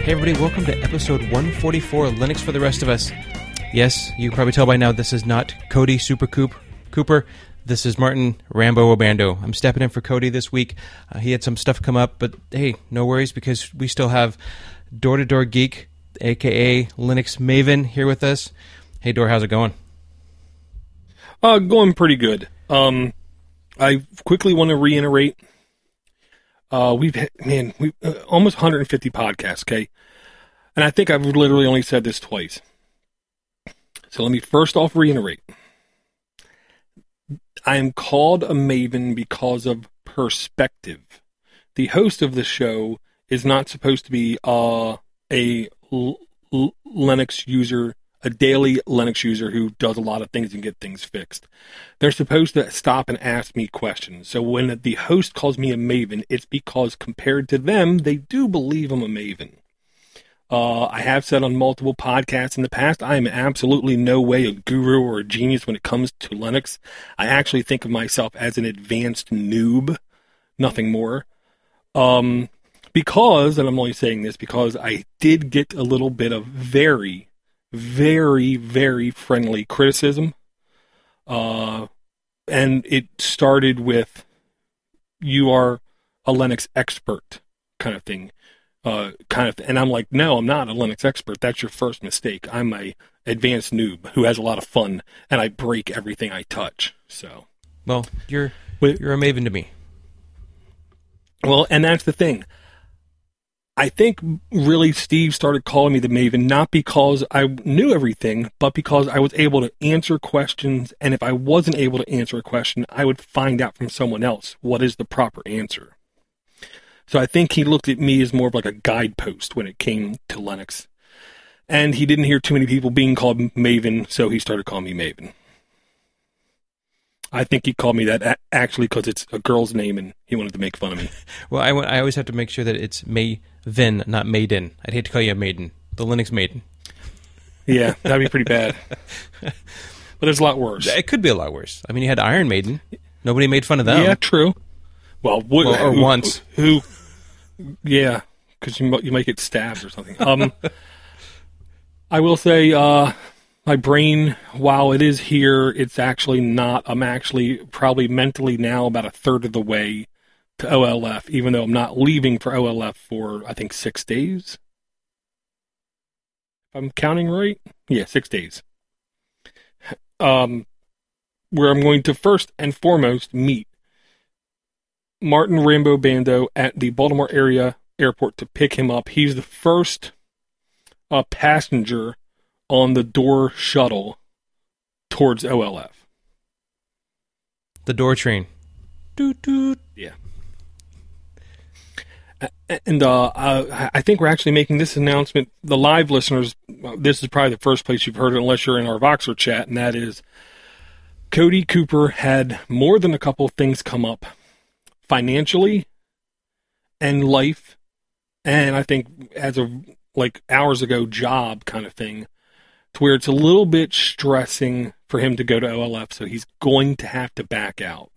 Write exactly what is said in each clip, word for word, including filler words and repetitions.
Hey everybody, welcome to episode one forty-four, Linux for the Rest of Us. Yes, you can probably tell by now this is not Cody Super Coop, Cooper. This is Martin Rambo Obando. I'm stepping in for Cody this week. Uh, he had some stuff come up, but hey, no worries because we still have Door to Door Geek, aka Linux Maven, here with us. Hey Door, how's it going? Uh, going pretty good. Um, I quickly want to reiterate. Uh, we've man, we uh, almost one hundred fifty podcasts, okay, and I think I've literally only said this twice. So let me first off reiterate. I am called a Maven because of perspective. The host of the show is not supposed to be uh, a L- L- Linux user, a daily Linux user who does a lot of things and get things fixed. They're supposed to stop and ask me questions. So when the host calls me a Maven, it's because compared to them, they do believe I'm a Maven. Uh, I have said on multiple podcasts in the past, I am absolutely no way a guru or a genius when it comes to Linux. I actually think of myself as an advanced noob, nothing more. Um, because, and I'm only saying this because I did get a little bit of very, very, very friendly criticism. Uh, and it started with, you are a Linux expert kind of thing. Uh, kind of, and I'm like, no, I'm not a Linux expert. That's your first mistake. I'm a advanced noob who has a lot of fun, and I break everything I touch. So, well, you're with, you're a Maven to me. Well, and that's the thing. I think really Steve started calling me the Maven not because I knew everything, but because I was able to answer questions, and if I wasn't able to answer a question, I would find out from someone else what is the proper answer. So I think he looked at me as more of like a guidepost when it came to Linux. And he didn't hear too many people being called Maven, so he started calling me Maven. I think he called me that a- actually because it's a girl's name and he wanted to make fun of me. Well, I, I always have to make sure that it's Maven, not Maiden. I'd hate to call you a Maiden. The Linux Maiden. Yeah, that'd be pretty bad. But there's a lot worse. It could be a lot worse. I mean, you had Iron Maiden. Nobody made fun of them. Yeah, true. Well, what, well or who, once. Who, yeah, because you, you might get stabbed or something. Um, I will say, uh, my brain, while it is here, it's actually not. I'm actually probably mentally now about a third of the way to O L F, even though I'm not leaving for O L F for, I think, six days. If I'm counting right? Yeah, six days. Um, where I'm going to first and foremost meet Martin Rambo Bando at the Baltimore area airport to pick him up. He's the first uh, passenger on the Door shuttle towards O L F. The Door train. Doot, doot. Yeah. And uh, I think we're actually making this announcement. The live listeners, this is probably the first place you've heard it, unless you're in our Voxer chat, and that is Cody Cooper had more than a couple of things come up financially and life, and I think as of like hours ago, job kind of thing, to where it's a little bit stressing for him to go to O L F, so he's going to have to back out.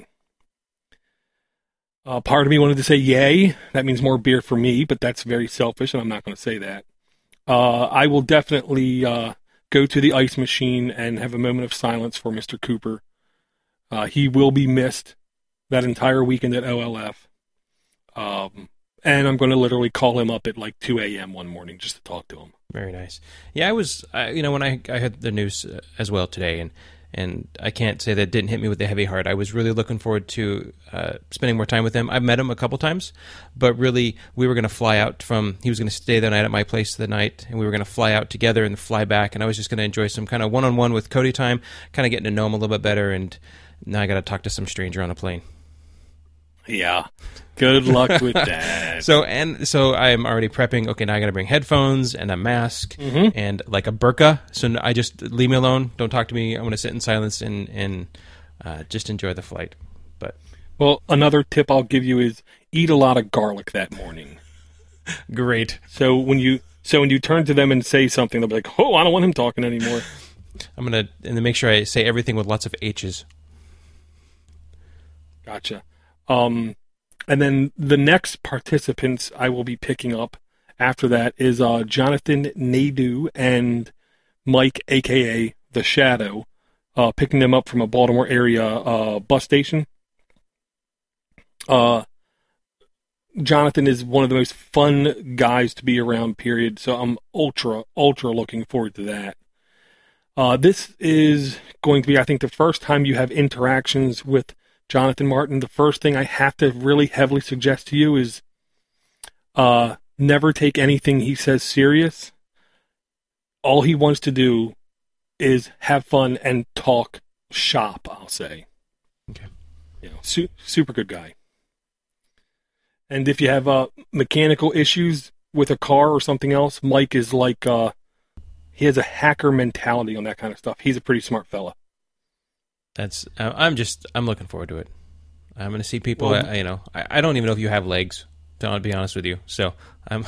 Uh, part of me wanted to say yay, that means more beer for me, but that's very selfish, and I'm not going to say that. Uh, I will definitely uh, go to the ice machine and have a moment of silence for Mister Cooper. Uh, he will be missed that entire weekend at O L F. Um, and I'm going to literally call him up at like two a.m. one morning just to talk to him. Very nice. Yeah, I was, I, you know, when I, I heard the news uh, as well today, and, and I can't say that it didn't hit me with a heavy heart. I was really looking forward to uh, spending more time with him. I've met him a couple times, but really we were going to fly out from, he was going to stay the night at my place the night, and we were going to fly out together and fly back, and I was just going to enjoy some kind of one-on-one with Cody time, kind of getting to know him a little bit better, and now I got to talk to some stranger on a plane. Yeah. Good luck with that. so and so I'm already prepping. Okay, now I got to bring headphones and a mask mm-hmm. and like a burqa. So I just leave me alone. Don't talk to me. I'm going to sit in silence and and uh, just enjoy the flight. But well, another tip I'll give you is eat a lot of garlic that morning. Great. So when you so when you turn to them and say something, they'll be like, "Oh, I don't want him talking anymore." I'm gonna and then make sure I say everything with lots of H's. Gotcha. Um, and then the next participants I will be picking up After that is uh, Jonathan Nadeau and Mike, a k a. The Shadow, uh, picking them up from a Baltimore area uh, bus station. Uh, Jonathan is one of the most fun guys to be around, period. So I'm ultra, ultra looking forward to that. Uh, this is going to be, I think, the first time you have interactions with Jonathan Martin. The first thing I have to really heavily suggest to you is uh, never take anything he says serious. All he wants to do is have fun and talk shop, I'll say. Okay. You know, su- super good guy. And if you have uh, mechanical issues with a car or something else, Mike is like, uh, he has a hacker mentality on that kind of stuff. He's a pretty smart fella. That's, uh, I'm just, I'm looking forward to it. I'm going to see people, Well, uh, you know, I, I don't even know if you have legs, to be honest with you. So I'm...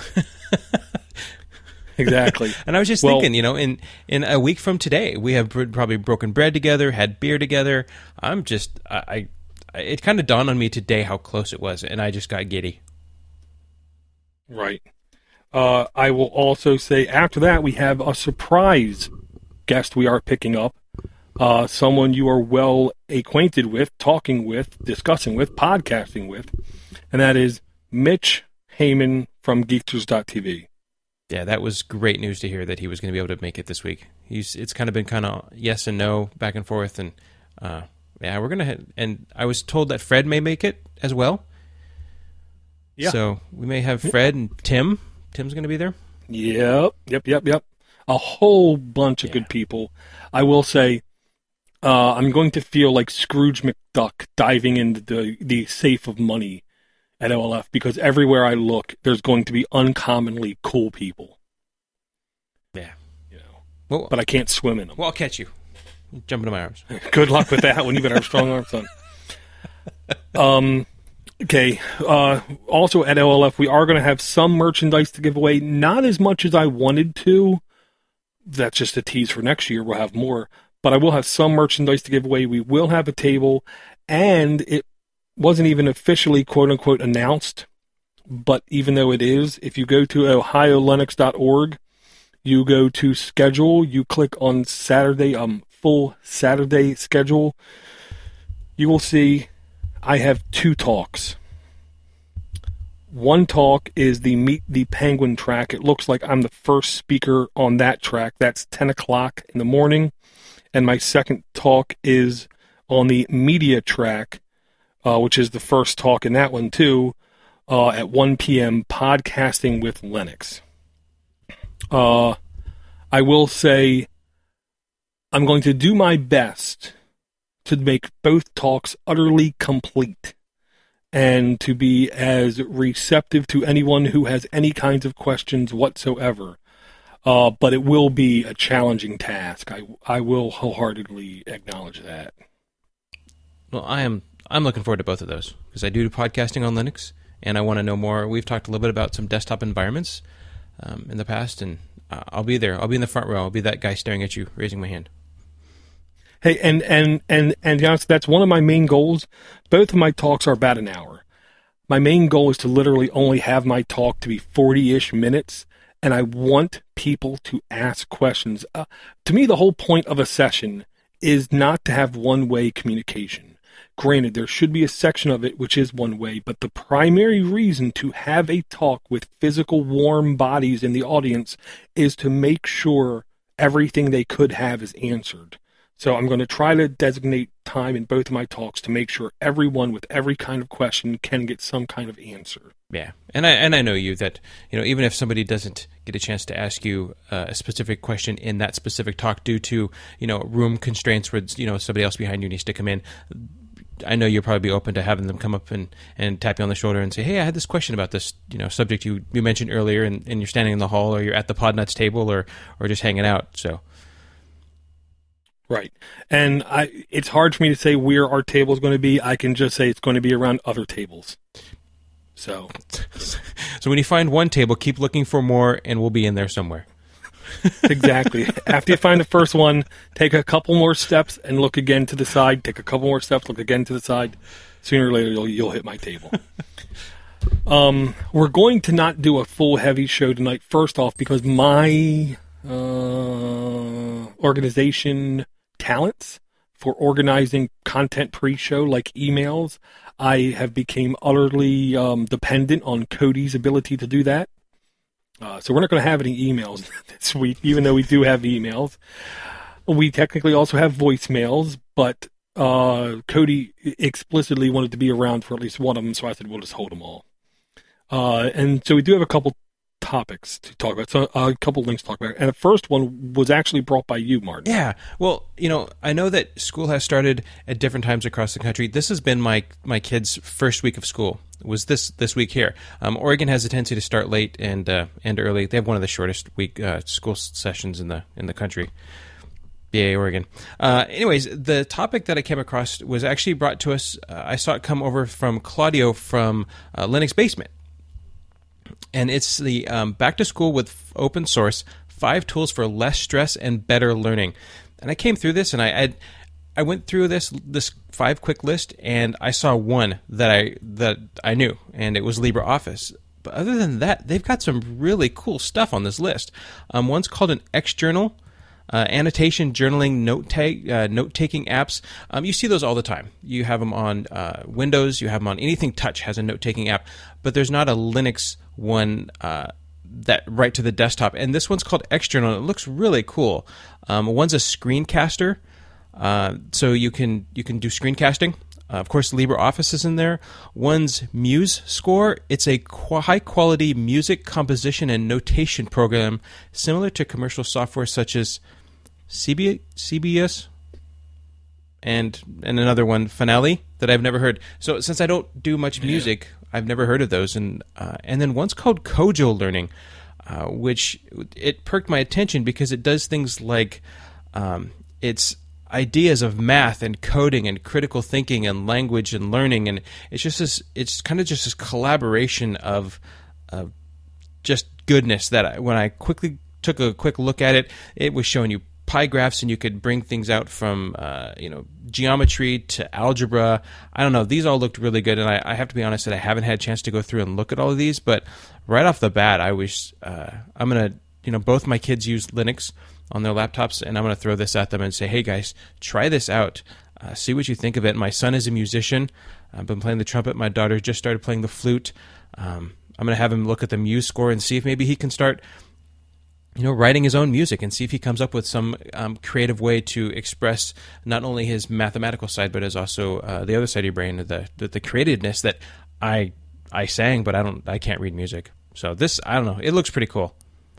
Exactly. And I was just well, thinking, you know, in, in a week from today, we have probably broken bread together, had beer together. I'm just, I, I it kind of dawned on me today how close it was, and I just got giddy. Right. Uh, I will also say after that, we have a surprise guest we are picking up. Uh, someone you are well acquainted with, talking with, discussing with, podcasting with, and that is Mitch Heyman from Geeksters dot T V. Yeah, that was great news to hear that he was going to be able to make it this week. He's it's kind of been kind of yes and no, back and forth, and uh, yeah, we're gonna. Hit, and I was told that Fred may make it as well. Yeah. So we may have Fred and Tim. Tim's going to be there. Yep, yep, yep, yep. A whole bunch of yeah. good people. I will say, uh, I'm going to feel like Scrooge McDuck diving into the the safe of money at O L F, because everywhere I look, there's going to be uncommonly cool people. Yeah. You know, well, but I can't swim in them. Well, I'll catch you. Jump into my arms. Good luck with that one. You better have strong arms, son. Um, okay. Uh, also at O L F, we are going to have some merchandise to give away. Not as much as I wanted to. That's just a tease for next year. We'll have more. But I will have some merchandise to give away. We will have a table. And it wasn't even officially quote-unquote announced, but even though it is, if you go to ohio lennox dot org, you go to schedule, you click on Saturday, um, full Saturday schedule, you will see I have two talks. One talk is the Meet the Penguin track. It looks like I'm the first speaker on that track. That's ten o'clock in the morning. And my second talk is on the media track, Uh, which is the first talk in that one, too, uh, at one p.m., Podcasting with Lennox. Uh, I will say I'm going to do my best to make both talks utterly complete and to be as receptive to anyone who has any kinds of questions whatsoever. Uh, but it will be a challenging task. I, I will wholeheartedly acknowledge that. Well, I am... I'm looking forward to both of those because I do podcasting on Linux, and I want to know more. We've talked a little bit about some desktop environments um, in the past, and uh, I'll be there. I'll be in the front row. I'll be that guy staring at you, raising my hand. Hey, and and and and to be honest, that's one of my main goals. Both of my talks are about an hour. My main goal is to literally only have my talk to be forty-ish minutes, and I want people to ask questions. Uh, to me, the whole point of a session is not to have one-way communication. Granted, there should be a section of it which is one way, but the primary reason to have a talk with physical warm bodies in the audience is to make sure everything they could have is answered. So I'm going to try to designate time in both of my talks to make sure everyone with every kind of question can get some kind of answer. Yeah, and I and I know you that, you know, even if somebody doesn't get a chance to ask you uh, a specific question in that specific talk due to, you know, room constraints where, you know, somebody else behind you needs to come in, I know you'll probably be open to having them come up and, and tap you on the shoulder and say, hey, I had this question about this, you know, subject you, you mentioned earlier, and, and you're standing in the hall or you're at the Podnuts table or, or just hanging out. So, right. And I, it's hard for me to say where our table is going to be. I can just say it's going to be around other tables. So, so when you find one table, keep looking for more, and we'll be in there somewhere. Exactly. After you find the first one, take a couple more steps and look again to the side. Take a couple more steps, look again to the side. Sooner or later, you'll, you'll hit my table. Um, we're going to not do a full heavy show tonight. First off, because my uh, organization talents for organizing content pre-show, like emails, I have become utterly um, dependent on Cody's ability to do that. Uh, so we're not going to have any emails this week, even though we do have emails. We technically also have voicemails, but uh, Cody explicitly wanted to be around for at least one of them, so I said we'll just hold them all. Uh, and so we do have a couple topics to talk about, so uh, a couple links to talk about. And the first one was actually brought by you, Martin. Yeah. Well, you know, I know that school has started at different times across the country. This has been my my kids' first week of school. Was this this week here? Um, Oregon has a tendency to start late and uh, end early. They have one of the shortest week uh, school sessions in the in the country. Yay, Oregon. Uh, anyways, the topic that I came across was actually brought to us. Uh, I saw it come over from Claudio from uh, Linux Basement. And it's the um, Back to School with Open Source, Five Tools for Less Stress and Better Learning. And I came through this, and I I, I went through this this five quick list, and I saw one that I that I knew, and it was LibreOffice. But other than that, they've got some really cool stuff on this list. Um, one's called an Xjournal. Uh, annotation, journaling, note take, uh, note-taking apps. Um, you see those all the time. You have them on uh, Windows. You have them on anything Touch has a note-taking app. But there's not a Linux one uh, that right to the desktop. And this one's called Xjournal. It looks really cool. Um, one's a screencaster, uh, so you can you can do screencasting. Uh, of course, LibreOffice is in there. One's MuseScore. It's a qu- high-quality music composition and notation program similar to commercial software such as C B, C B S and and another one, Finale, that I've never heard. So since I don't do much music, yeah. I've never heard of those. And uh, and then one's called Kojo Learning, uh, which it perked my attention because it does things like um, it's ideas of math and coding and critical thinking and language and learning, and it's just this it's kind of just this collaboration of uh, just goodness that I, when I quickly took a quick look at it, it was showing you pie graphs, and you could bring things out from uh, you know geometry to algebra. I don't know, these all looked really good, and I, I have to be honest that I haven't had a chance to go through and look at all of these, but right off the bat I was uh, I'm gonna you know both my kids use Linux on their laptops, and I'm going to throw this at them and say, hey guys, try this out. Uh, see what you think of it. My son is a musician. I've been playing the trumpet. My daughter just started playing the flute. Um, I'm going to have him look at the MuseScore and see if maybe he can start you know, writing his own music and see if he comes up with some um, creative way to express not only his mathematical side, but as also uh, the other side of your brain, the, the the creativeness that I I sang, but I don't I can't read music. So this, I don't know, it looks pretty cool.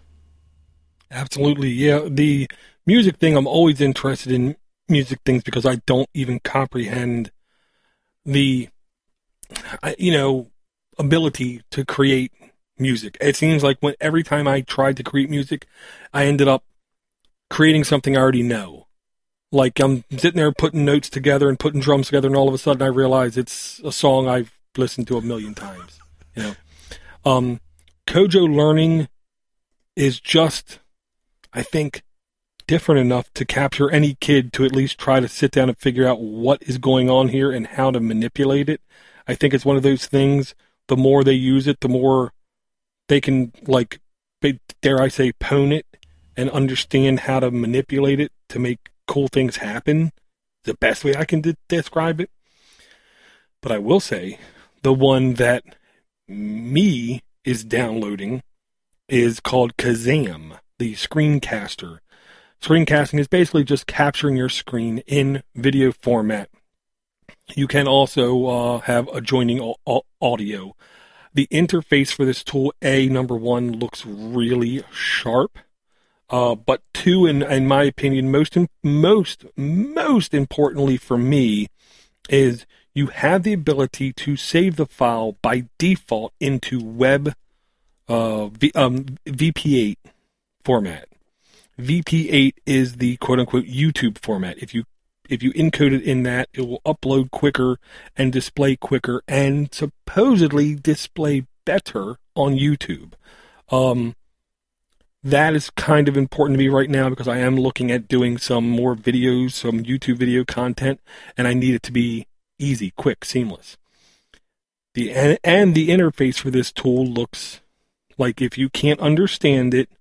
Absolutely, yeah. The music thing, I'm always interested in music things because I don't even comprehend the, you know, ability to create music. It seems like when every time I tried to create music, I ended up creating something I already know. Like I'm sitting there putting notes together and putting drums together, and all of a sudden I realize it's a song I've listened to a million times. You know, um, Kojo Learning is just, I think, different enough to capture any kid to at least try to sit down and figure out what is going on here and how to manipulate it. I think it's one of those things, the more they use it, the more they can, like, dare I say, pwn it and understand how to manipulate it to make cool things happen. The best way I can de- describe it. But I will say, the one that me is downloading is called Kazam, the screencaster. Screencasting is basically just capturing your screen in video format. You can also uh, have adjoining au- audio. The interface for this tool, A, number one, looks really sharp. Uh, but two, in, in my opinion, most, most, most importantly for me, is you have the ability to save the file by default into web uh, v, um, V P eight format. V P eight is the quote-unquote YouTube format. If you if you encode it in that, it will upload quicker and display quicker and supposedly display better on YouTube. Um, that is kind of important to me right now because I am looking at doing some more videos, some YouTube video content, and I need it to be easy, quick, seamless. The and, and the interface for this tool looks like if you can't understand it,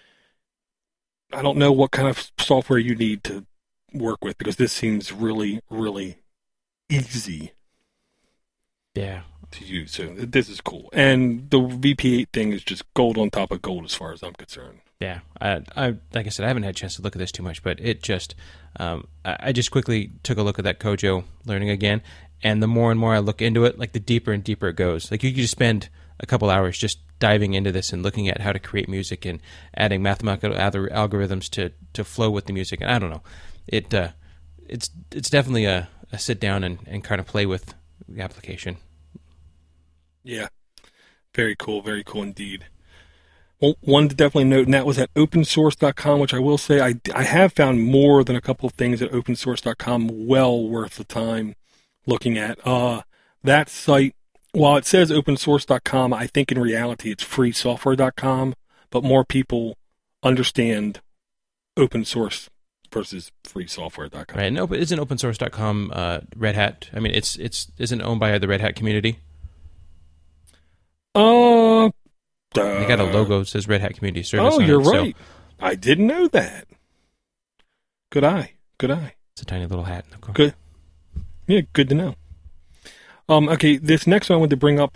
I don't know what kind of software you need to work with, because this seems really, really easy. Yeah. To use. So this is cool. And the V P eight thing is just gold on top of gold as far as I'm concerned. Yeah. I, I like I said, I haven't had a chance to look at this too much, but it just, um, I, I just quickly took a look at that Kojo learning again. And the more and more I look into it, like the deeper and deeper it goes. Like you could just spend a couple hours just diving into this and looking at how to create music and adding mathematical algorithms to, to flow with the music. And I don't know, it uh, it's it's definitely a, a sit down and, and kind of play with the application. Yeah, very cool, very cool indeed. Well, one to definitely note, and that was at open source dot com, which I will say I, I have found more than a couple of things at open source dot com well worth the time looking at. Uh, that site, while it says open source dot com, I think in reality it's free software dot com, but more people understand open source versus free software dot com. Right. No, but isn't open source dot com uh, Red Hat? I mean, it's it's isn't it owned by the Red Hat community? Uh, they got a logo that says Red Hat Community Service. Oh, on you're it, right. So I didn't know that. Good eye. Good eye. it's a tiny little hat. Of course. Good. Yeah, good to know. Um, okay, this next one I wanted to bring up.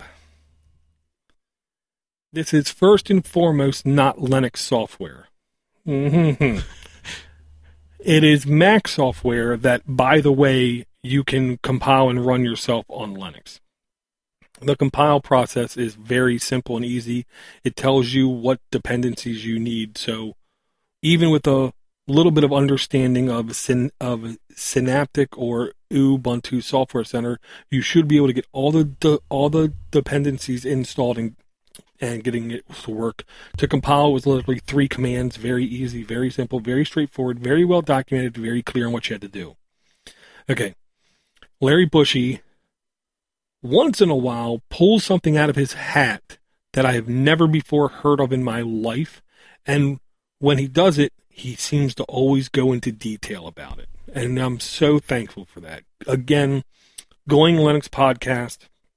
This is first and foremost not Linux software. Mm-hmm. It is Mac software that, by the way, you can compile and run yourself on Linux. The compile process is very simple and easy. It tells you what dependencies you need. So even with a little bit of understanding of syn- of Synaptic or Ubuntu Software Center, you should be able to get all the de- all the dependencies installed and and getting it to work. To compile was literally three commands, very easy, very simple, very straightforward, very well documented, very clear on what you had to do. Okay, Larry Bushy once in a while pulls something out of his hat that I have never before heard of in my life, and when he does it, he seems to always go into detail about it, and I'm so thankful for that. Again, Going Linux Podcast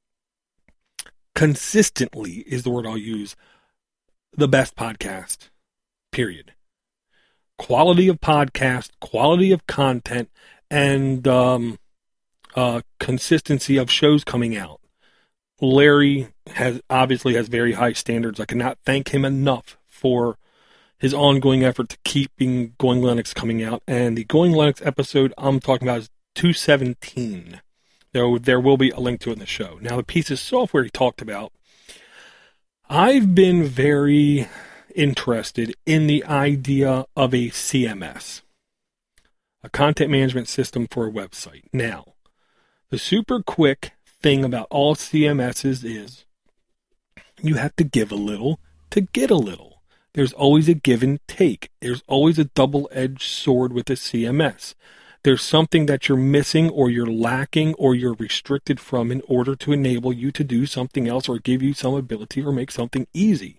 consistently is the word I'll use, the best podcast, period. Quality of podcast, quality of content, and um, uh, consistency of shows coming out. Larry has obviously has very high standards. I cannot thank him enough for his ongoing effort to keeping Going Linux coming out. And the Going Linux episode I'm talking about is two seventeen. There, there will be a link to it in the show. Now, the piece of software he talked about, I've been very interested in the idea of a C M S, a content management system for a website. Now, the super quick thing about all C M Ss is you have to give a little to get a little. There's always a give and take. There's always a double-edged sword with a C M S. There's something that you're missing or you're lacking or you're restricted from in order to enable you to do something else or give you some ability or make something easy.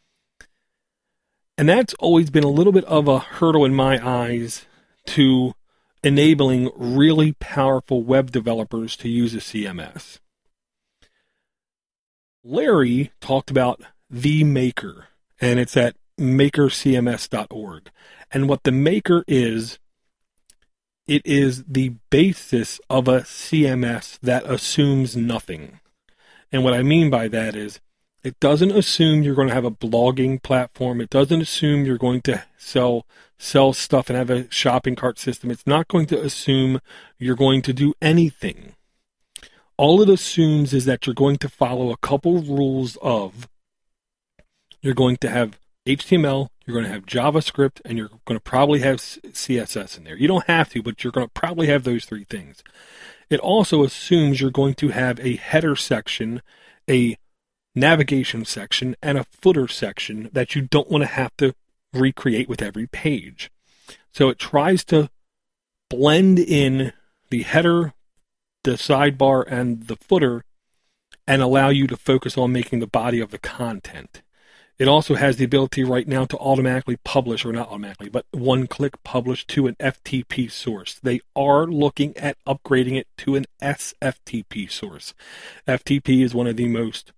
And that's always been a little bit of a hurdle in my eyes to enabling really powerful web developers to use a C M S. Larry talked about the Maker, and it's at maker c m s dot org. And what the Maker is, it is the basis of a C M S that assumes nothing. And what I mean by that is, it doesn't assume you're going to have a blogging platform. It doesn't assume you're going to sell sell stuff and have a shopping cart system. It's not going to assume you're going to do anything. All it assumes is that you're going to follow a couple rules of, you're going to have H T M L, you're going to have JavaScript, and you're going to probably have C S S in there. You don't have to, but you're going to probably have those three things. It also assumes you're going to have a header section, a navigation section, and a footer section that you don't want to have to recreate with every page. So it tries to blend in the header, the sidebar, and the footer and allow you to focus on making the body of the content. It also has the ability right now to automatically publish, or not automatically, but one-click publish to an F T P source. They are looking at upgrading it to an S F T P source. F T P is one of the most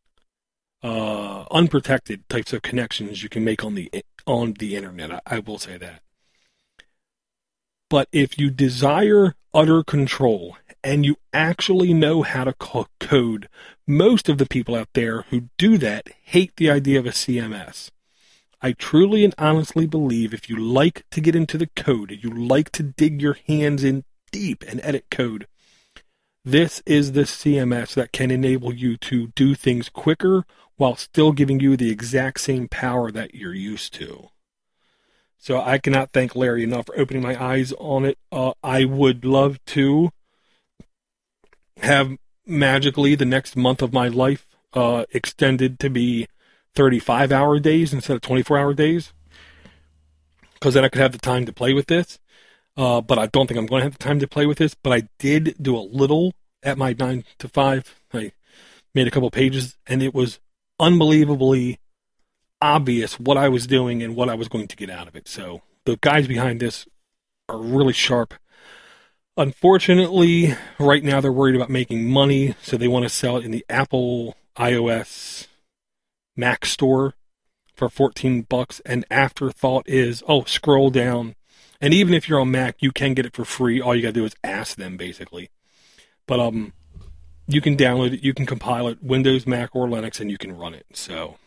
uh, unprotected types of connections you can make on the on the internet. I, I will say that. But if you desire utter control and you actually know how to co- code, most of the people out there who do that hate the idea of a C M S. I truly and honestly believe if you like to get into the code, if you like to dig your hands in deep and edit code, this is the C M S that can enable you to do things quicker while still giving you the exact same power that you're used to. So I cannot thank Larry enough for opening my eyes on it. Uh, I would love to have magically the next month of my life uh, extended to be thirty-five hour days instead of twenty-four hour days, because then I could have the time to play with this. Uh, but I don't think I'm going to have the time to play with this. But I did do a little at my nine to five. I made a couple pages, and it was unbelievably obvious what I was doing and what I was going to get out of it. So the guys behind this are really sharp. Unfortunately, right now they're worried about making money, so they want to sell it in the Apple iOS Mac store for fourteen bucks. And afterthought is, oh, scroll down. And even if you're on Mac, you can get it for free. All you got to do is ask them, basically. But um, you can download it, you can compile it, Windows, Mac, or Linux, and you can run it. So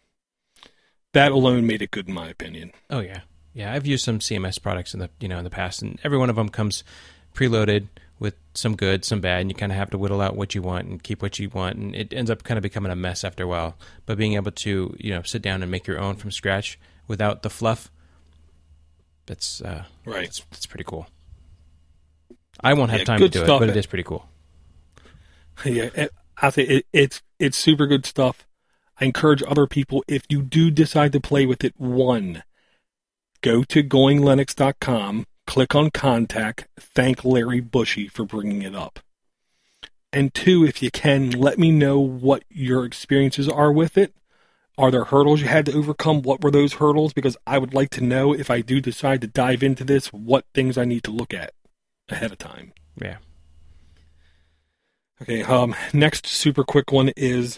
that alone made it good, in my opinion. Oh yeah, yeah. I've used some C M S products in the you know in the past, and every one of them comes preloaded with some good, some bad, and you kind of have to whittle out what you want and keep what you want, and it ends up kind of becoming a mess after a while. But being able to you know sit down and make your own from scratch without the fluff, that's uh, right. That's, that's pretty cool. I won't have yeah, time to do stuff. it, but it is pretty cool. Yeah, it, I think it, it's it's super good stuff. I encourage other people, if you do decide to play with it, one, go to going linux dot com, click on contact, thank Larry Bushy for bringing it up. And two, if you can, let me know what your experiences are with it. Are there hurdles you had to overcome? What were those hurdles? Because I would like to know, if I do decide to dive into this, what things I need to look at ahead of time. Yeah. Okay, um, next super quick one is,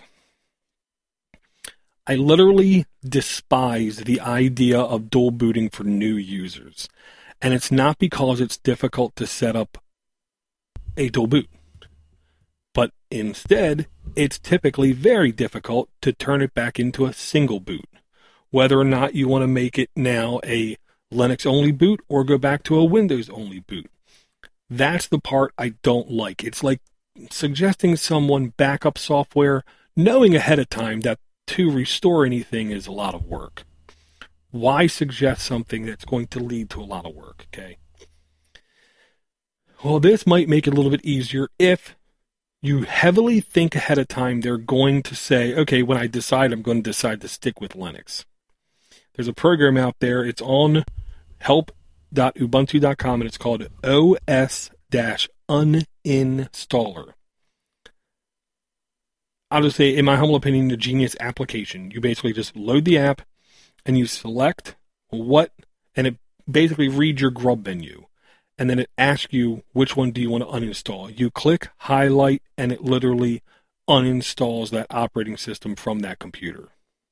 I literally despise the idea of dual booting for new users. And it's not because it's difficult to set up a dual boot, but instead, it's typically very difficult to turn it back into a single boot, whether or not you want to make it now a Linux-only boot or go back to a Windows-only boot. That's the part I don't like. It's like suggesting someone backup software, knowing ahead of time that to restore anything is a lot of work. Why suggest something that's going to lead to a lot of work, okay? Well, this might make it a little bit easier if you heavily think ahead of time they're going to say, okay, when I decide, I'm going to decide to stick with Linux. There's a program out there. It's on help dot ubuntu dot com, and it's called O S Uninstaller. I'll just say, in my humble opinion, a genius application. You basically just load the app, and you select what, and it basically reads your grub menu. And then it asks you, which one do you want to uninstall? You click, highlight, and it literally uninstalls that operating system from that computer.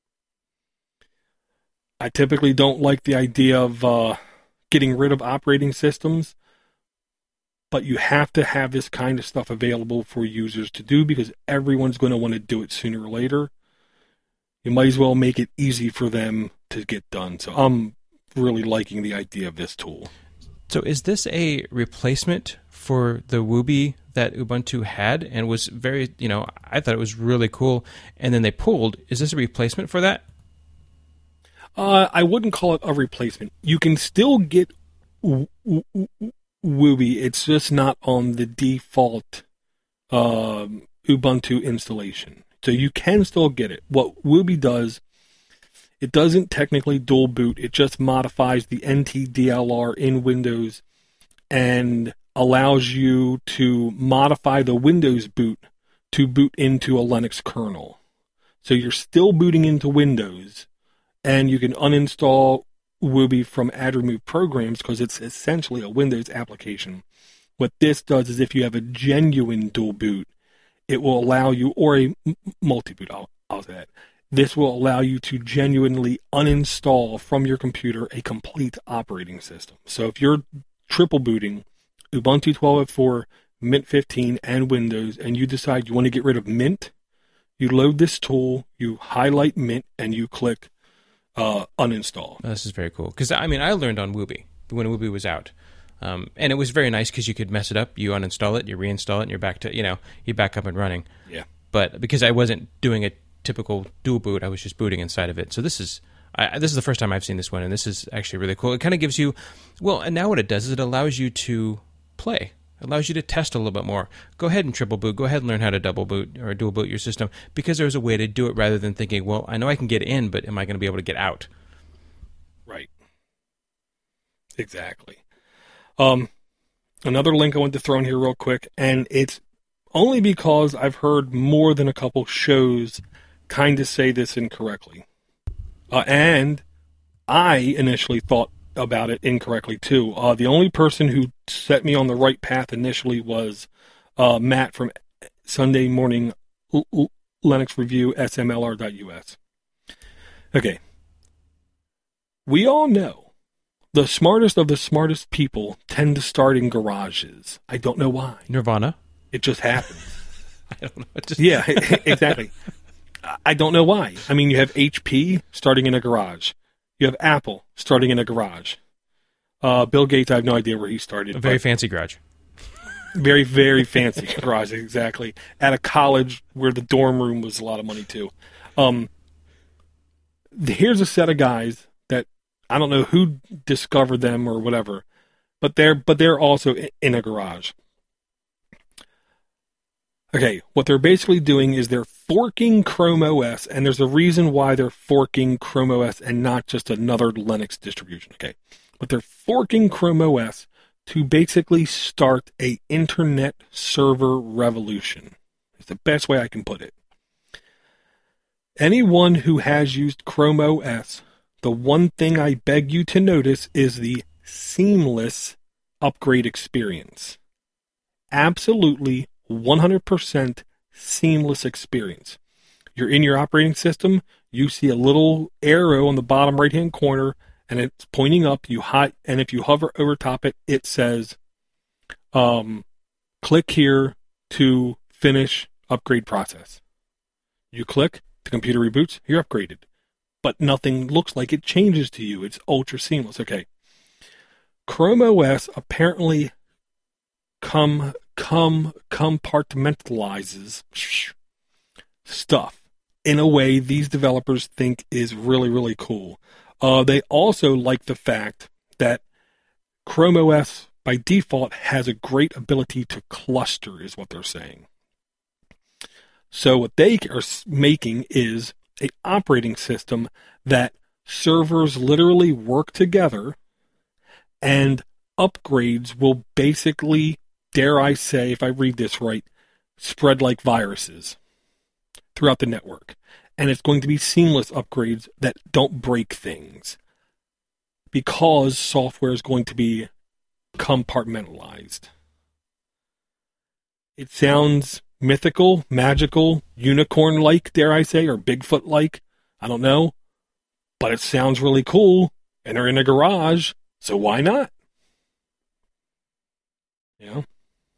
I typically don't like the idea of uh, getting rid of operating systems, but you have to have this kind of stuff available for users to do because everyone's going to want to do it sooner or later. You might as well make it easy for them to get done. So I'm really liking the idea of this tool. So is this a replacement for the Wooby that Ubuntu had and was very, you know, I thought it was really cool, and then they pulled. Is this a replacement for that? Uh, I wouldn't call it a replacement. You can still get w- w- w- Wooby. It's just not on the default uh, Ubuntu installation. So you can still get it. What Wooby does, it doesn't technically dual boot. It just modifies the N T D L R in Windows and allows you to modify the Windows boot to boot into a Linux kernel. So you're still booting into Windows, and you can uninstall Wooby from add remove programs because it's essentially a Windows application. What this does is if you have a genuine dual boot, it will allow you, or a multi-boot, I'll, I'll say that. This will allow you to genuinely uninstall from your computer a complete operating system. So if you're triple booting Ubuntu twelve oh four, Mint fifteen, and Windows, and you decide you want to get rid of Mint, you load this tool, you highlight Mint, and you click uh, uninstall. Oh, this is very cool. Because, I mean, I learned on Wooby when Wooby was out. Um, and it was very nice because you could mess it up, you uninstall it, you reinstall it, and you're back to, you know, you're back up and running. Yeah. But because I wasn't doing a typical dual boot, I was just booting inside of it. So this is I, this is the first time I've seen this one, and this is actually really cool. It kind of gives you, well, and now what it does is it allows you to play. It allows you to test a little bit more. Go ahead and triple boot. Go ahead and learn how to double boot or dual boot your system, because there's a way to do it rather than thinking, well, I know I can get in, but am I going to be able to get out? Right. Exactly. Um, another link I want to throw in here real quick, and it's only because I've heard more than a couple shows kind of say this incorrectly. Uh, and I initially thought about it incorrectly too. Uh, the only person who set me on the right path initially was uh, Matt from Sunday Morning L- L- Linux Review, S M L R dot U S. Okay. We all know the smartest of the smartest people tend to start in garages. I don't know why. Nirvana. It just happens. I don't know. It just... Yeah, exactly. I don't know why. I mean, you have H P starting in a garage. You have Apple starting in a garage. Uh, Bill Gates, I have no idea where he started. A very fancy garage. Very, very fancy garage, exactly. At a college where the dorm room was a lot of money, too. Um, here's a set of guys that I don't know who discovered them or whatever, but they're but they're also in a garage. Okay, what they're basically doing is they're forking Chrome O S, and there's a reason why they're forking Chrome O S and not just another Linux distribution, okay? But they're forking Chrome O S to basically start a internet server revolution. It's the best way I can put it. Anyone who has used Chrome O S, the one thing I beg you to notice is the seamless upgrade experience. Absolutely one hundred percent seamless experience. You're in your operating system, you see a little arrow on the bottom right-hand corner, and it's pointing up. You hot, and if you hover over top it, it says, um, click here to finish upgrade process. You click, the computer reboots, you're upgraded. But nothing looks like it changes to you. It's ultra seamless. Okay. Chrome O S apparently come come compartmentalizes stuff in a way these developers think is really, really cool. Uh, they also like the fact that Chrome O S by default has a great ability to cluster, is what they're saying. So what they are making is an operating system that servers literally work together, and upgrades will basically, dare I say, if I read this right, spread like viruses throughout the network. And it's going to be seamless upgrades that don't break things, because software is going to be compartmentalized. It sounds mythical, magical, unicorn-like, dare I say, or Bigfoot-like. I don't know. But it sounds really cool, and they're in a garage, so why not? You know?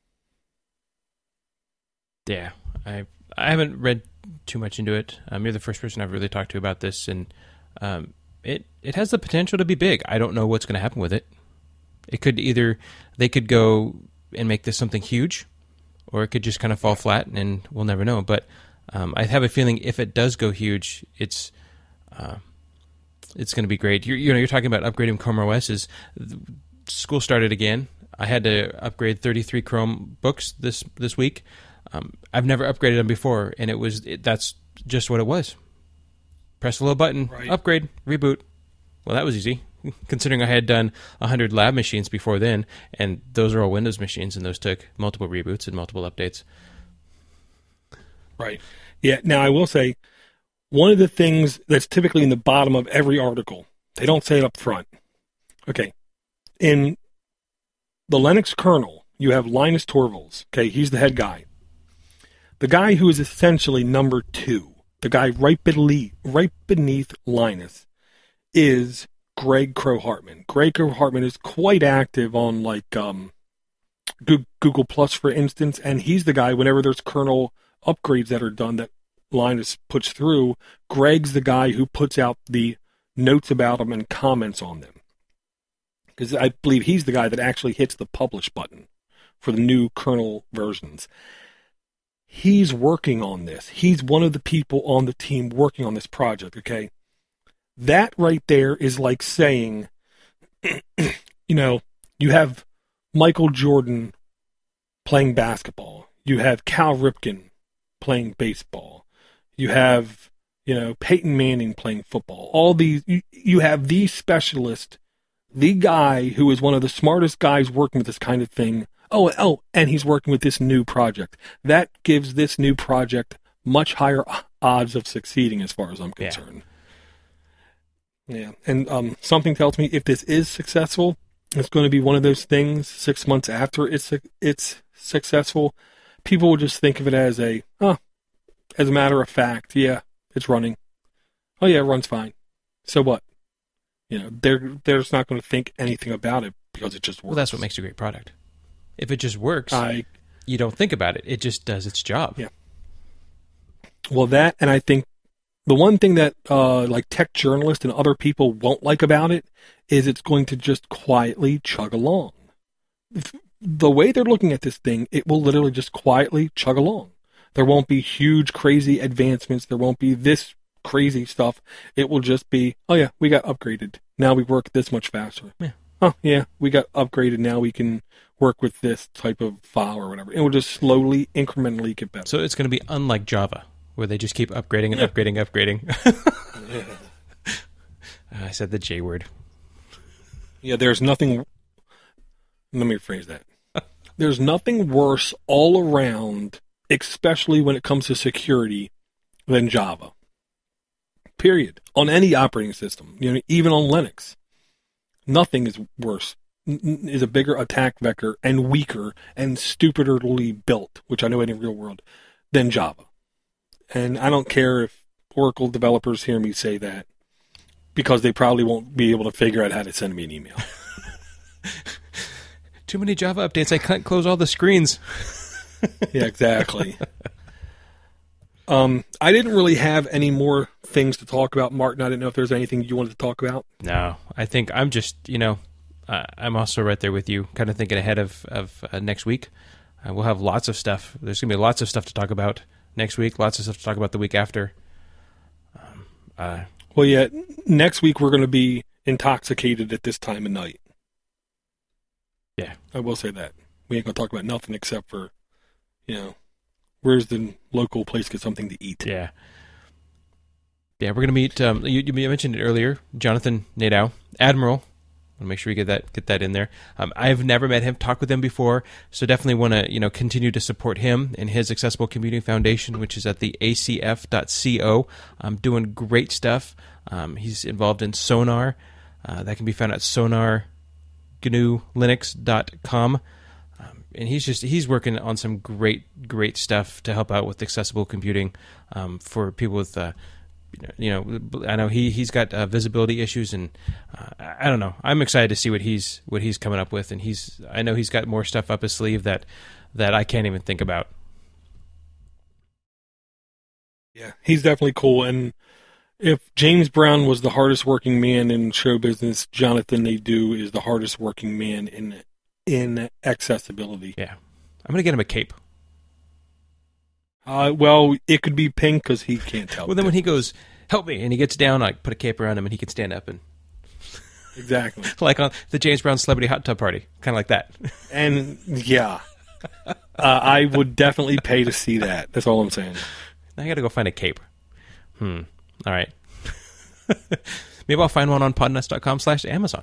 Yeah, I I haven't read too much into it. Um, you're the first person I've really talked to about this, and um, it it has the potential to be big. I don't know what's going to happen with it. It could either, they could go and make this something huge, or it could just kind of fall flat, and we'll never know. But um, I have a feeling if it does go huge, it's uh, it's going to be great. You're, you know, you're talking about upgrading Chrome O S. Is school started again? I had to upgrade thirty-three Chromebooks this this week. Um, I've never upgraded them before, and it was it, that's just what it was. Press the little button, right. Upgrade, reboot. Well, that was easy, considering I had done one hundred lab machines before then, and those are all Windows machines, and those took multiple reboots and multiple updates. Right. Yeah, now I will say, one of the things that's typically in the bottom of every article, they don't say it up front. Okay. In the Linux kernel, you have Linus Torvalds. Okay, he's the head guy. The guy who is essentially number two, the guy right beneath, right beneath Linus, is Greg Crow-Hartman. Greg Crow-Hartman is quite active on like um, Google Plus, for instance, and he's the guy, whenever there's kernel upgrades that are done that Linus puts through, Greg's the guy who puts out the notes about them and comments on them. Because I believe he's the guy that actually hits the publish button for the new kernel versions. He's working on this. He's one of the people on the team working on this project, okay? That right there is like saying, you know, you have Michael Jordan playing basketball. You have Cal Ripken playing baseball. You have, you know, Peyton Manning playing football. All these, you, you have the specialist, the guy who is one of the smartest guys working with this kind of thing. Oh, oh, and he's working with this new project. That gives this new project much higher odds of succeeding as far as I'm concerned. Yeah, yeah. And um, something tells me if this is successful, it's going to be one of those things six months after it's it's successful, people will just think of it as a, oh, as a matter of fact, yeah, it's running. Oh yeah, it runs fine. So what? You know, they're they're just not going to think anything about it because it just works. Well, that's what makes a great product. If it just works, I, you don't think about it. It just does its job. Yeah. Well, that, and I think the one thing that uh, like tech journalists and other people won't like about it is it's going to just quietly chug along. If, the way they're looking at this thing, it will literally just quietly chug along. There won't be huge, crazy advancements. There won't be this crazy stuff. It will just be, oh yeah, we got upgraded. Now we work this much faster. Yeah. Oh yeah, we got upgraded. Now we can work with this type of file or whatever. It will just slowly, incrementally get better. So it's going to be unlike Java, where they just keep upgrading and yeah. upgrading, upgrading. yeah. I said the J word. Yeah, there's nothing. Let me rephrase that. There's nothing worse all around, especially when it comes to security, than Java. Period. On any operating system, you know, even on Linux, nothing is worse. Is a bigger attack vector and weaker and stupidly built, which I know in the real world, than Java. And I don't care if Oracle developers hear me say that, because they probably won't be able to figure out how to send me an email. Too many Java updates. I can't close all the screens. Yeah, exactly. um, I didn't really have any more things to talk about, Martin. I didn't know if there's anything you wanted to talk about. No, I think I'm just, you know, uh, I'm also right there with you, kind of thinking ahead of, of uh, next week. Uh, we'll have lots of stuff. There's going to be lots of stuff to talk about next week, lots of stuff to talk about the week after. Um, uh, well, yeah, next week we're going to be intoxicated at this time of night. Yeah. I will say that. We ain't going to talk about nothing except for, you know, where's the local place to get something to eat. Yeah. Yeah, we're going to meet, um, you, you mentioned it earlier, Jonathan Nadeau, Admiral. I want to make sure we get that get that in there. Um, I've never met him, talked with him before, so definitely want to you know continue to support him and his Accessible Computing Foundation, which is at the A C F dot co. Um, doing great stuff. Um, he's involved in Sonar. Uh, that can be found at sonar g n u linux dot com. Um, and he's just he's working on some great great stuff to help out with accessible computing um, for people with. Uh, You know, I know he he's got uh, visibility issues, and uh, I don't know. I'm excited to see what he's what he's coming up with, and he's I know he's got more stuff up his sleeve that that I can't even think about. Yeah, he's definitely cool. And if James Brown was the hardest working man in show business, Jonathan Nadeau is the hardest working man in in accessibility. Yeah, I'm gonna get him a cape. Uh, well, it could be pink because he can't help. Well, then when he goes, help me, and he gets down, I put a cape around him and he can stand up. and Exactly. Like on the James Brown Celebrity Hot Tub Party. Kind of like that. And, yeah. uh, I would definitely pay to see that. That's all I'm saying. I got to go find a cape. Hmm. All right. Maybe I'll find one on podnuts.com slash Amazon.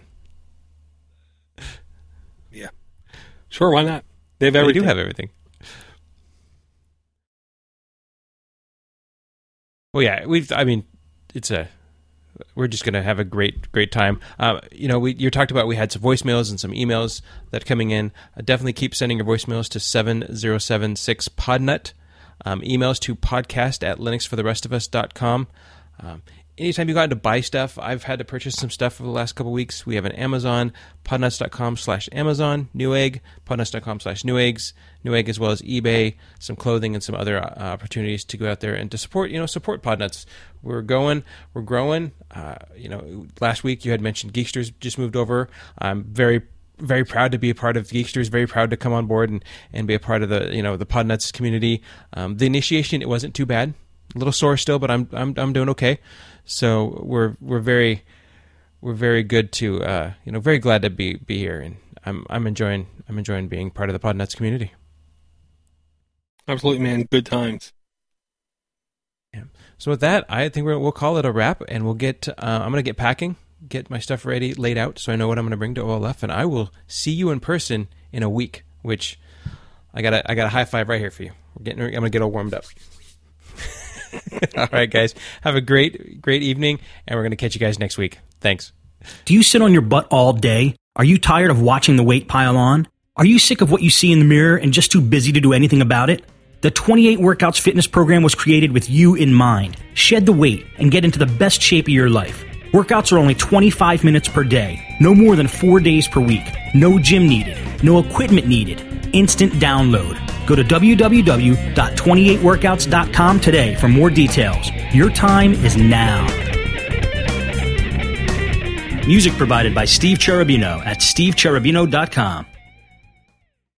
Yeah. Sure, why not? They have everything. They do have everything. well, yeah, we've. I mean, it's a. We're just going to have a great, great time. Uh, you know, we you talked about we had some voicemails and some emails that are coming in. Uh, definitely keep sending your voicemails to seven zero seven six podnut. Um, emails to podcast at linux for the rest of us dot com. Um, anytime you've gotten to buy stuff, I've had to purchase some stuff for the last couple of weeks. We have an Amazon, podnuts.com slash Amazon, Newegg, podnuts.com slash Newegg's, Newegg, as well as eBay, some clothing and some other uh, opportunities to go out there and to support, you know, support Podnuts. We're going, we're growing. Uh, you know, last week you had mentioned Geeksters just moved over. I'm very very proud to be a part of Geeksters, very proud to come on board and, and be a part of the, you know, the Podnuts community. Um, the initiation, it wasn't too bad. A little sore still, but I'm I'm I'm doing okay. So we're we're very we're very good to uh, you know, very glad to be be here, and I'm I'm enjoying I'm enjoying being part of the Podnuts community. Absolutely, man. Good times. Yeah. So with that, I think we're, we'll call it a wrap, and we'll get. Uh, I'm going to get packing, get my stuff ready, laid out, so I know what I'm going to bring to O L F, and I will see you in person in a week. Which I got a I got a high five right here for you. We're getting. I'm going to get all warmed up. All right, guys. Have a great, great evening, and we're going to catch you guys next week. Thanks. Do you sit on your butt all day? Are you tired of watching the weight pile on? Are you sick of what you see in the mirror and just too busy to do anything about it? The twenty-eight Workouts fitness program was created with you in mind. Shed the weight and get into the best shape of your life. Workouts are only twenty-five minutes per day. No more than four days per week. No gym needed. No equipment needed. Instant download. Go to w w w dot twenty-eight workouts dot com today for more details. Your time is now. Music provided by Steve Cherubino at steve cherubino dot com.